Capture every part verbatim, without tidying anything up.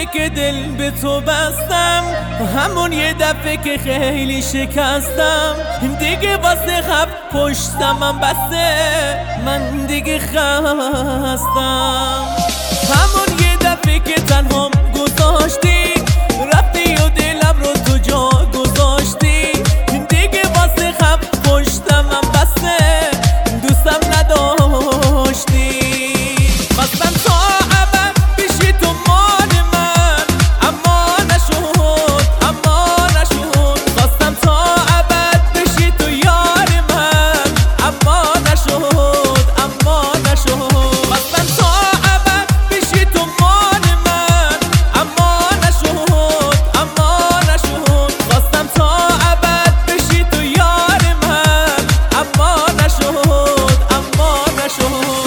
دفعه که دل به تو بستم، همون یه دفعه که خیلی شکستم، دیگه واسه خب پشتمم بسته، من دیگه خستم. همون یه دفعه که تنهام گذاشتی، رفتی و دلم رو تو جا گذاشتی، دیگه واسه خب پشتمم بسته، دوستم نداشتی. خواستم تا ابد بشی تو مال من، اما نشد اما نشد. خواستم تا ابد بشی تو یار من، اما نشد اما نشد. خواستم تا ابد بشی تو مال من، اما نشد اما نشد. خواستم تا ابد بشی تو یار من، اما نشد اما نشد.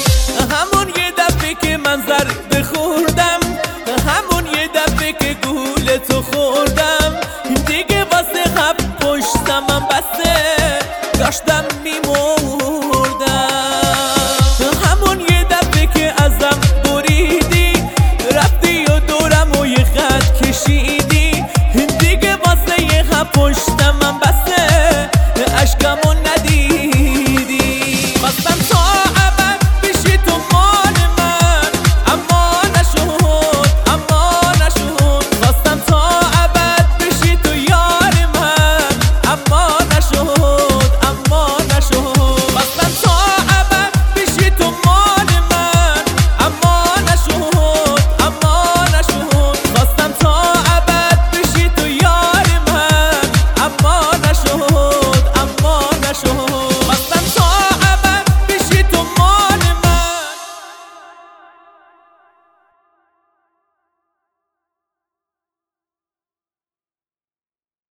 همون یه دفعه که من ضربه خوردم، همون یه دفعه که گوش